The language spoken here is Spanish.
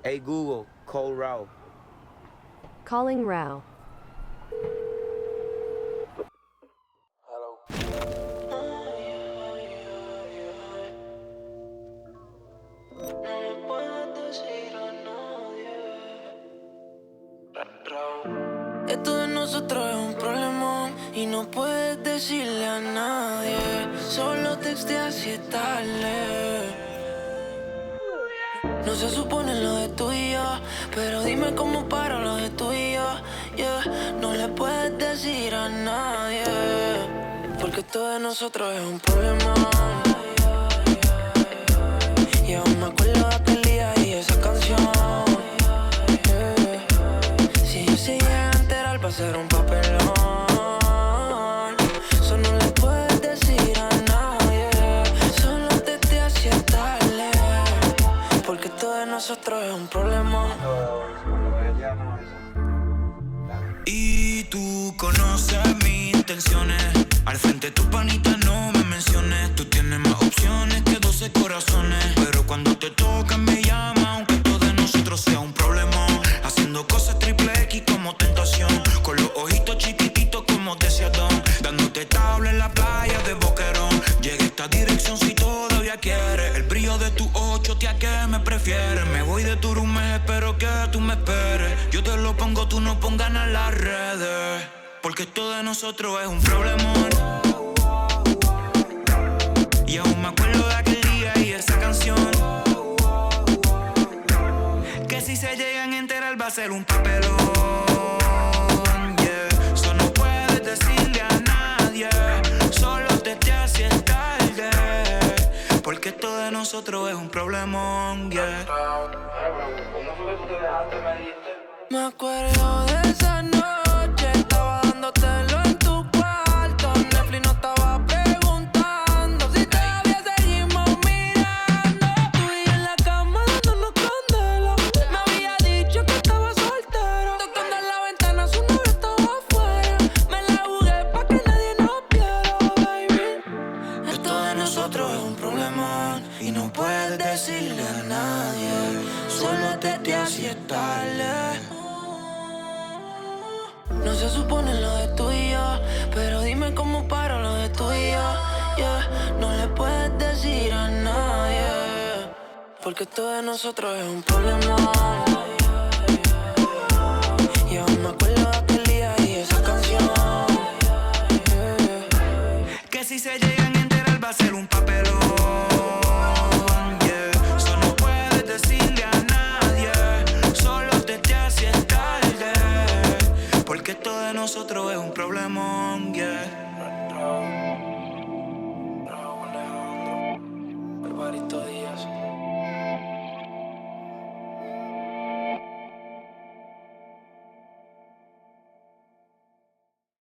Hey Google, call Rao. Calling Rao. Esto de nosotros es un problemón y no puedes decirle a nadie. Solo texteas y es tarde. No se supone lo de tú y yo, pero dime cómo para lo de tú y yo. Yeah. No le puedes decir a nadie, porque esto de nosotros es un problemón. Y aún me acuerdo de aquel día y esa canción. Si yo se llega a enterar va a ser un papelón. Eso no le puedes decir a nadie. Solo te hacía tarde, porque esto de nosotros es un problema. Y tú conoces mis intenciones. Al frente de tu panita no me menciones. Tú tienes más opciones que 12 corazones. Pero cuando te tocan me llama, aunque todo de nosotros sea un problema. Haciendo cosas triple X como tentación. Con los ojitos chiquititos como deseadón. Dándote tabla en la playa de Boquerón. Llega esta dirección si todavía quieres. El brillo de tu ocho, tía, que me prefieres. Me voy de tu room, espero que tú me esperes. Yo te lo pongo, tú no pongas en las redes. Porque esto de nosotros es un problemón. Y aún me acuerdo de aquel día y esa canción. Que si se llegan a enterar va a ser un papelón. Yeah. Eso no puedes decirle a nadie. Solo te haces tarde. Porque esto de nosotros es un problemón. Yeah. Me acuerdo de esa noche, estaba dándotelo en tu cuarto. Netflix no estaba preguntando si todavía seguimos mirando. Tú y yo en la cama dándonos candela. Me había dicho que estaba soltero. Tocando en la ventana, su novio estaba afuera. Me la jugué pa' que nadie nos viera, baby. Esto de nosotros es un problemón y no puedes decirle a nadie. Solo te hacía tarde. No se supone lo de tú y yo, pero dime cómo para lo de tú y yo. Yeah. No le puedes decir a nadie, porque esto de nosotros es un problema. Y aún me acuerdo de aquel día y esa canción. Que si se llegan a enterar va a ser un papelón. Yeah. Eso no puedes decirle a nadie. Solo te haces tarde. Porque esto de nosotros es un problemón. Yeah.